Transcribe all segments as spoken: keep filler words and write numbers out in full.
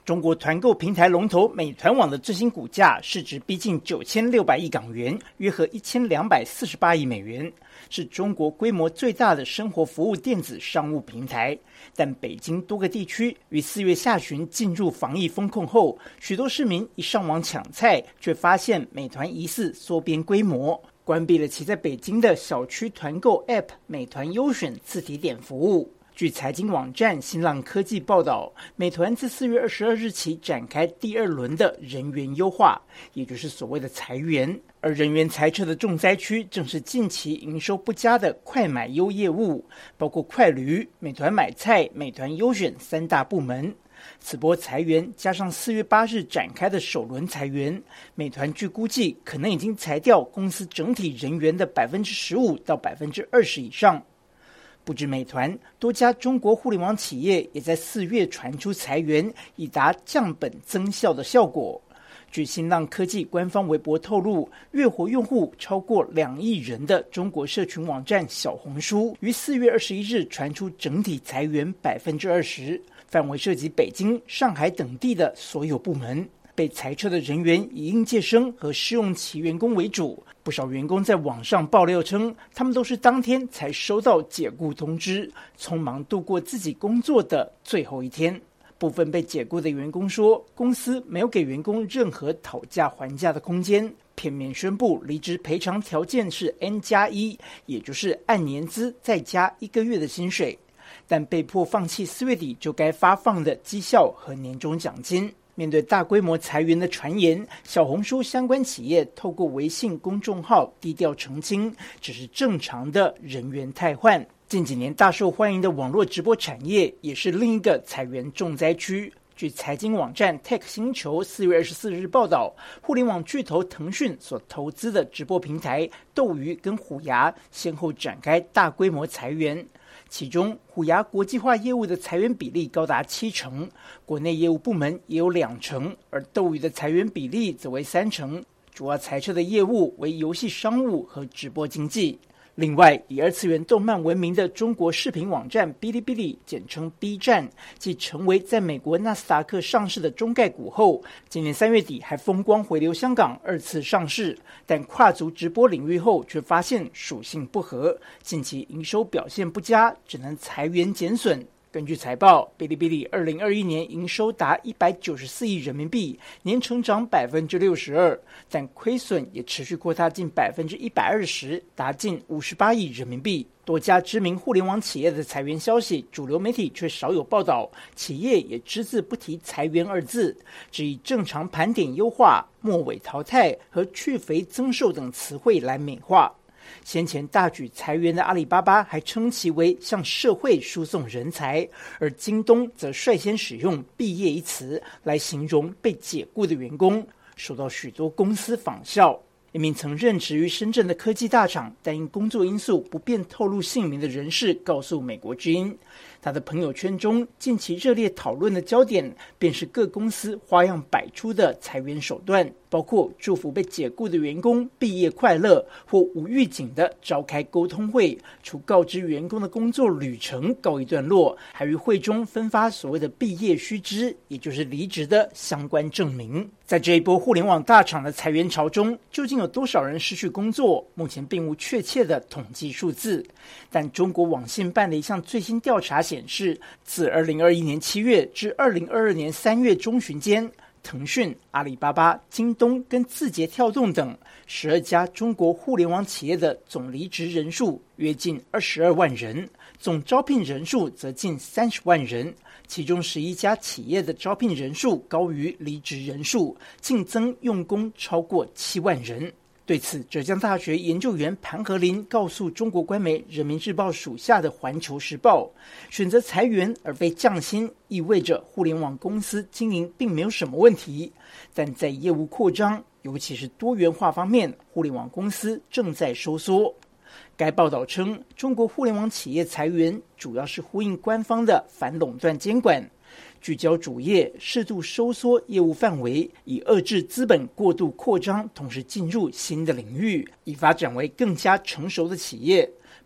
中国团购平台龙头美团网的最新股价市值逼近九千六百亿港元，约合一千两百四十八亿美元，是中国规模最大的生活服务电子商务平台。但北京多个地区于四月下旬进入防疫封控后，许多市民一上网抢菜，却发现美团疑似缩编规模，关闭了其在北京的小区团购 App 美团优选自提点服务。据财经网站新浪科技报道，美团自四月二十二日起展开第二轮的人员优化，也就是所谓的裁员。而人员裁撤的重灾区正是近期营收不佳的快买优业务，包括快驴、美团买菜、美团优选三大部门。此波裁员加上四月八日展开的首轮裁员，美团据估计可能已经裁掉公司整体人员的百分之十五到百分之二十以上。不止美团，多家中国互联网企业也在四月传出裁员，以达降本增效的效果。据新浪科技官方微博透露，月活用户超过两亿人的中国社群网站小红书，于四月二十一日传出整体裁员百分之二十，范围涉及北京、上海等地的所有部门。被裁撤的人员以应届生和试用期员工为主，不少员工在网上爆料称，他们都是当天才收到解雇通知，匆忙度过自己工作的最后一天。部分被解雇的员工说，公司没有给员工任何讨价还价的空间，片面宣布离职赔偿条件是 N 加一，也就是按年资再加一个月的薪水，但被迫放弃四月底就该发放的绩效和年终奖金。面对大规模裁员的传言，小红书相关企业透过微信公众号低调澄清，只是正常的人员汰换。近几年大受欢迎的网络直播产业也是另一个裁员重灾区。据财经网站 Tech 星球四月二十四日报道，互联网巨头腾讯所投资的直播平台斗鱼跟虎牙先后展开大规模裁员，其中虎牙国际化业务的裁员比例高达七成，国内业务部门也有两成，而斗鱼的裁员比例则为三成，主要裁撤的业务为游戏商务和直播经济。另外，以二次元动漫闻名的中国视频网站哔哩哔哩，简称 B 站，继成为在美国纳斯达克上市的中概股后，今年三月底还风光回流香港二次上市，但跨足直播领域后却发现属性不合，近期营收表现不佳，只能裁员减损。根据财报，哔哩哔哩二零二一年营收达一百九十四亿人民币，年成长百分之六十二，但亏损也持续扩大近百分之一百二十，达近五十八亿人民币。多家知名互联网企业的裁员消息，主流媒体却少有报道，企业也只字不提裁员二字，只以正常盘点优化、末尾淘汰和去肥增瘦等词汇来美化。先前大举裁员的阿里巴巴还称其为向社会输送人才，而京东则率先使用毕业一词来形容被解雇的员工，受到许多公司仿效。一名曾任职于深圳的科技大厂，但因工作因素不便透露姓名的人士告诉美国之音，他的朋友圈中近期热烈讨论的焦点便是各公司花样百出的裁员手段，包括祝福被解雇的员工毕业快乐，或无预警的召开沟通会，除告知员工的工作旅程告一段落，还于会中分发所谓的毕业须知，也就是离职的相关证明。在这一波互联网大厂的裁员潮中，究竟有多少人失去工作，目前并无确切的统计数字。但中国网信办的一项最新调查显示，自二零二一年七月至二零二二年三月中旬间，腾讯、阿里巴巴、京东跟字节跳动等十二家中国互联网企业的总离职人数约近二十二万人，总招聘人数则近三十万人，其中十一家企业的招聘人数高于离职人数，净增用工超过七万人。对此，浙江大学研究员盘和林告诉中国官媒人民日报属下的环球时报，选择裁员而非降薪，意味着互联网公司经营并没有什么问题，但在业务扩张，尤其是多元化方面，互联网公司正在收缩。该报道称，中国互联网企业裁员主要是呼应官方的反垄断监管，聚焦主业，适度收缩业务范围，以遏制资本过度扩张，同时进入新的领域，以发展为更加成熟的企业。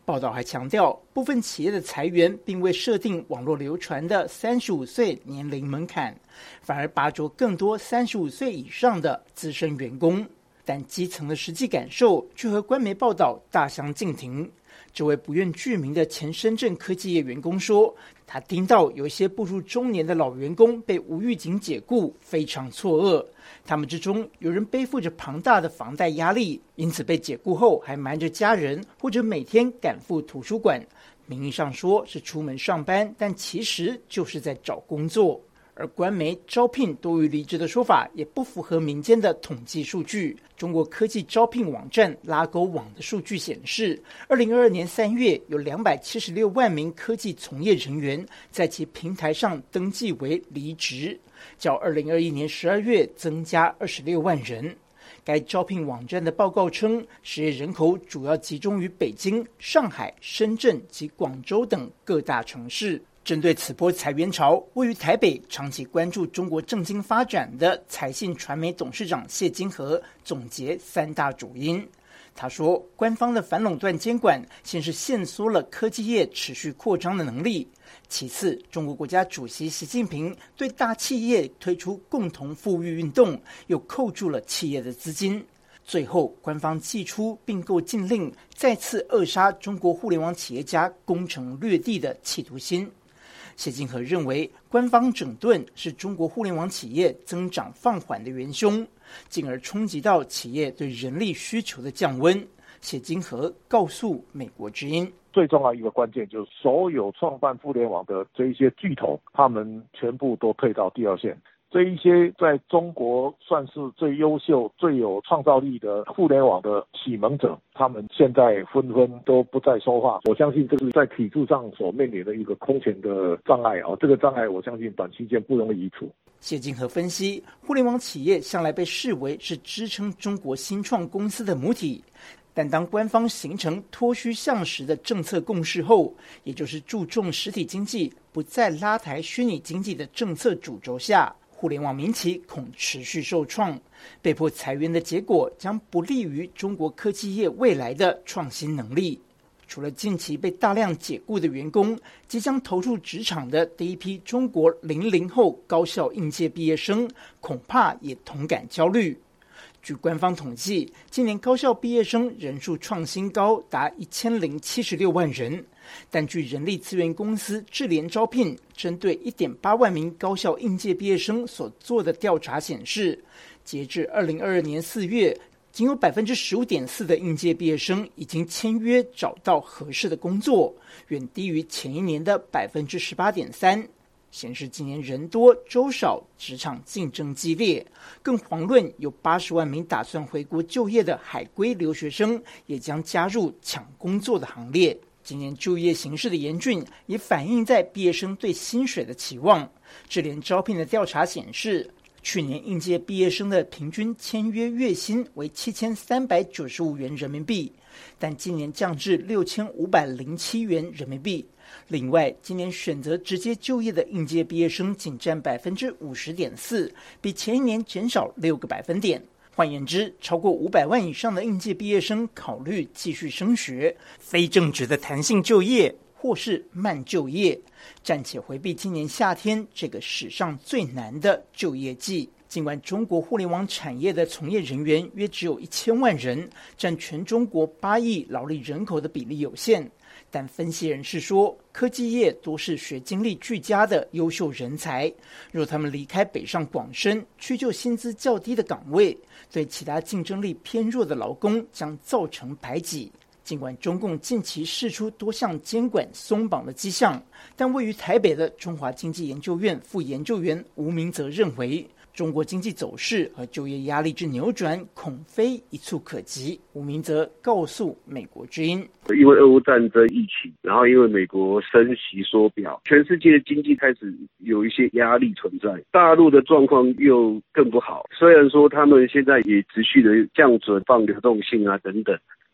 报道还强调，部分企业的裁员并未设定网络流传的三十五岁年龄门槛，反而拔擢更多三十五岁以上的资深员工。但基层的实际感受却和官媒报道大相径庭。这位不愿具名的前深圳科技业员工说，他听到有一些步入中年的老员工被无预警解雇，非常错愕。他们之中有人背负着庞大的房贷压力，因此被解雇后还瞒着家人，或者每天赶赴图书馆，名义上说是出门上班，但其实就是在找工作。而官媒招聘多于离职的说法也不符合民间的统计数据。中国科技招聘网站拉勾网的数据显示，二零二二年三月有两百七十六万名科技从业人员在其平台上登记为离职，较二零二一年十二月增加二十六万人。该招聘网站的报告称，失业人口主要集中于北京、上海、深圳及广州等各大城市。针对此波裁员潮，位于台北、长期关注中国政经发展的财信传媒董事长谢金河总结三大主因。他说，官方的反垄断监管先是限缩了科技业持续扩张的能力，其次，中国国家主席习近平对大企业推出共同富裕运动，又扣住了企业的资金。最后，官方祭出并购禁令，再次扼杀中国互联网企业家攻城略地的企图心。谢金河认为，官方整顿是中国互联网企业增长放缓的元凶，进而冲击到企业对人力需求的降温。谢金河告诉美国之音， 最重要一个关键就是所有创办互联网的这一些巨头，他们全部都退到第二线。这一些在中国算是最优秀、最有创造力的互联网的启蒙者，他们现在纷纷都不再说话。我相信这是在体制上所面临的一个空前的障碍啊！这个障碍，我相信短期间不容易移除。 谢金河分析，互联网企业向来被视为是支撑中国新创公司的母体。但当官方形成脱虚向实的政策共识后，也就是注重实体经济，不再拉抬虚拟经济的政策主轴下，互联网民企恐持续受创，被迫裁员的结果将不利于中国科技业未来的创新能力。除了近期被大量解雇的员工，即将投入职场的第一批中国零零后高校应届毕业生，恐怕也同感焦虑。据官方统计，今年高校毕业生人数创新高，达一千零七十六万人。但据人力资源公司智联招聘针对一点八万名高校应届毕业生所做的调查显示，截至二零二二年四月，仅有百分之十五点四的应届毕业生已经签约找到合适的工作，远低于前一年的百分之十八点三。显示今年人多粥少，职场竞争激烈，更遑论有八十万名打算回国就业的海归留学生也将加入抢工作的行列。今年就业形势的严峻也反映在毕业生对薪水的期望。智联招聘的调查显示，去年应届毕业生的平均签约月薪为七千三百九十五元人民币，但今年降至六千五百零七元人民币。另外，今年选择直接就业的应届毕业生仅占百分之五十点四，比前一年减少六个百分点。换言之，超过五百万以上的应届毕业生考虑继续升学，非正职的弹性就业或是慢就业，暂且回避今年夏天这个史上最难的就业季。尽管中国互联网产业的从业人员约只有一千万人，占全中国八亿劳力人口的比例有限，但分析人士说，科技业多是学经历俱佳的优秀人才，若他们离开北上广深，去就薪资较低的岗位，对其他竞争力偏弱的劳工将造成排挤。尽管中共近期释出多项监管松绑的迹象，但位于台北的中华经济研究院副研究员吴明则认为，中国经济走势和就业压力之扭转恐非一触可及。吴明则告诉美国之音， 因为俄乌战争疫情，然后因为美国升息缩表，全世界的经济开始有一些压力存在，大陆的状况又更不好。虽然说他们现在也持续的降准、放流动性啊等等，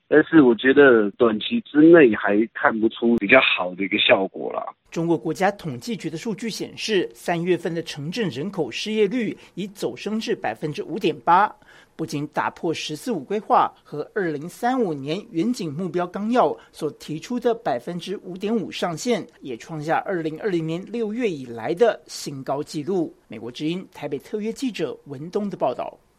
但是我觉得短期之内还看不出比较好的一个效果啦。 中国国家统计局的数据显示，三月份的城镇人口失业率已走升至百分之五点八，不仅打破“十四五”规划和二零三五年远景目标纲要所提出的百分之五点五上限，也创下二零二零年六月以来的新高纪录。美国之音台北特约记者文东的报道。